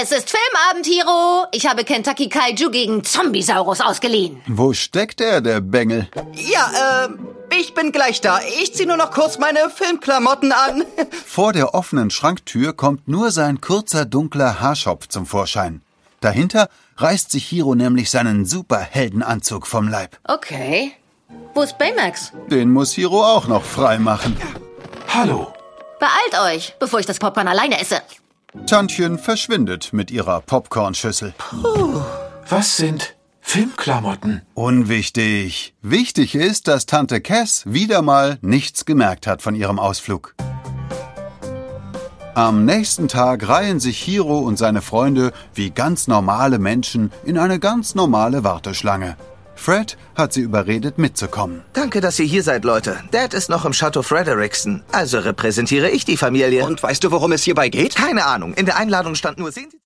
Es ist Filmabend, Hiro. Ich habe Kentucky Kaiju gegen Zombiesaurus ausgeliehen. Wo steckt er, der Bengel? Ja, ich bin gleich da. Ich zieh nur noch kurz meine Filmklamotten an. Vor der offenen Schranktür kommt nur sein kurzer, dunkler Haarschopf zum Vorschein. Dahinter reißt sich Hiro nämlich seinen Superheldenanzug vom Leib. Okay. Wo ist Baymax? Den muss Hiro auch noch frei machen. Hallo. Beeilt euch, bevor ich das Popcorn alleine esse. Tantchen verschwindet mit ihrer Popcornschüssel. Was sind Filmklamotten? Unwichtig. Wichtig ist, dass Tante Cass wieder mal nichts gemerkt hat von ihrem Ausflug. Am nächsten Tag reihen sich Hiro und seine Freunde wie ganz normale Menschen in eine ganz normale Warteschlange. Fred hat sie überredet, mitzukommen. Danke, dass ihr hier seid, Leute. Dad ist noch im Chateau Frederickson, also repräsentiere ich die Familie. Und weißt du, worum es hierbei geht? Keine Ahnung, in der Einladung stand nur... Sehen Sie